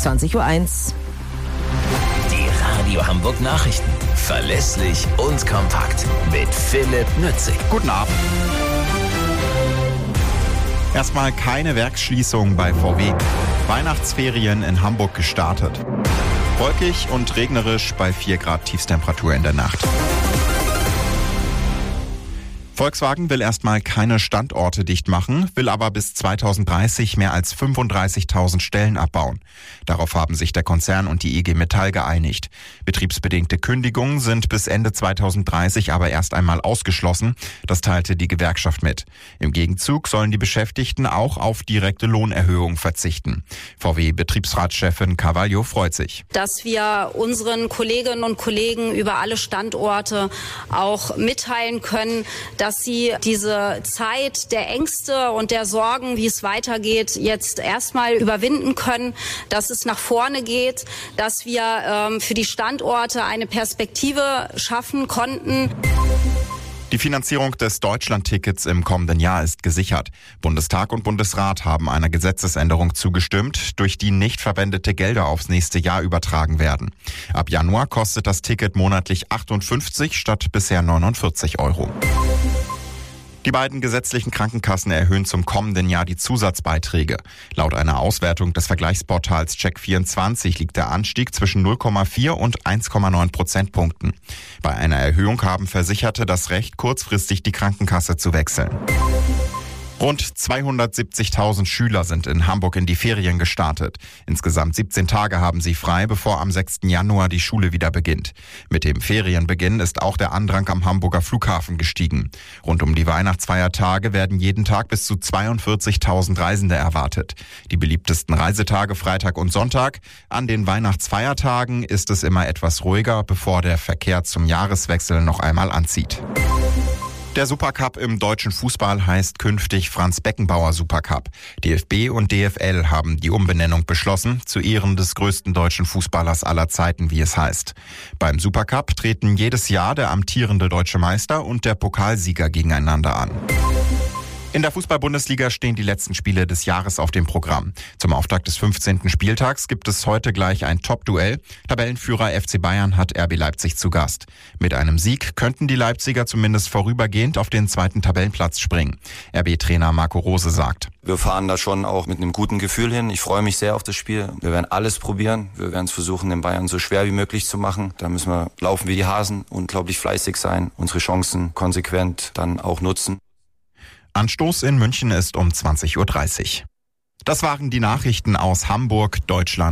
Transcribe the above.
20.01 Uhr. Die Radio Hamburg Nachrichten. Verlässlich und kompakt. Mit Philipp Nützig. Guten Abend. Erstmal keine Werksschließung bei VW. Weihnachtsferien in Hamburg gestartet. Wolkig und regnerisch bei 4 Grad Tiefstemperatur in der Nacht. Volkswagen will erstmal keine Standorte dicht machen, will aber bis 2030 mehr als 35.000 Stellen abbauen. Darauf haben sich der Konzern und die IG Metall geeinigt. Betriebsbedingte Kündigungen sind bis Ende 2030 aber erst einmal ausgeschlossen. Das teilte die Gewerkschaft mit. Im Gegenzug sollen die Beschäftigten auch auf direkte Lohnerhöhungen verzichten. VW-Betriebsratschefin Carvalho freut sich. Dass wir unseren Kolleginnen und Kollegen über alle Standorte auch mitteilen können, dass sie diese Zeit der Ängste und der Sorgen, wie es weitergeht, jetzt erstmal überwinden können, dass es nach vorne geht, dass wir für die Standorte eine Perspektive schaffen konnten. Die Finanzierung des Deutschlandtickets im kommenden Jahr ist gesichert. Bundestag und Bundesrat haben einer Gesetzesänderung zugestimmt, durch die nicht verwendete Gelder aufs nächste Jahr übertragen werden. Ab Januar kostet das Ticket monatlich 58 statt bisher 49 €. Die beiden gesetzlichen Krankenkassen erhöhen zum kommenden Jahr die Zusatzbeiträge. Laut einer Auswertung des Vergleichsportals Check24 liegt der Anstieg zwischen 0,4 und 1,9 Prozentpunkten. Bei einer Erhöhung haben Versicherte das Recht, kurzfristig die Krankenkasse zu wechseln. Rund 270.000 Schüler sind in Hamburg in die Ferien gestartet. Insgesamt 17 Tage haben sie frei, bevor am 6. Januar die Schule wieder beginnt. Mit dem Ferienbeginn ist auch der Andrang am Hamburger Flughafen gestiegen. Rund um die Weihnachtsfeiertage werden jeden Tag bis zu 42.000 Reisende erwartet. Die beliebtesten Reisetage Freitag und Sonntag. An den Weihnachtsfeiertagen ist es immer etwas ruhiger, bevor der Verkehr zum Jahreswechsel noch einmal anzieht. Der Supercup im deutschen Fußball heißt künftig Franz-Beckenbauer Supercup. DFB und DFL haben die Umbenennung beschlossen, zu Ehren des größten deutschen Fußballers aller Zeiten, wie es heißt. Beim Supercup treten jedes Jahr der amtierende deutsche Meister und der Pokalsieger gegeneinander an. In der Fußball-Bundesliga stehen die letzten Spiele des Jahres auf dem Programm. Zum Auftakt des 15. Spieltags gibt es heute gleich ein Top-Duell. Tabellenführer FC Bayern hat RB Leipzig zu Gast. Mit einem Sieg könnten die Leipziger zumindest vorübergehend auf den 2. Tabellenplatz springen. RB-Trainer Marco Rose sagt: Wir fahren da schon auch mit einem guten Gefühl hin. Ich freue mich sehr auf das Spiel. Wir werden alles probieren. Wir werden es versuchen, den Bayern so schwer wie möglich zu machen. Da müssen wir laufen wie die Hasen, unglaublich fleißig sein, unsere Chancen konsequent dann auch nutzen. Anstoß in München ist um 20.30 Uhr. Das waren die Nachrichten aus Hamburg, Deutschland.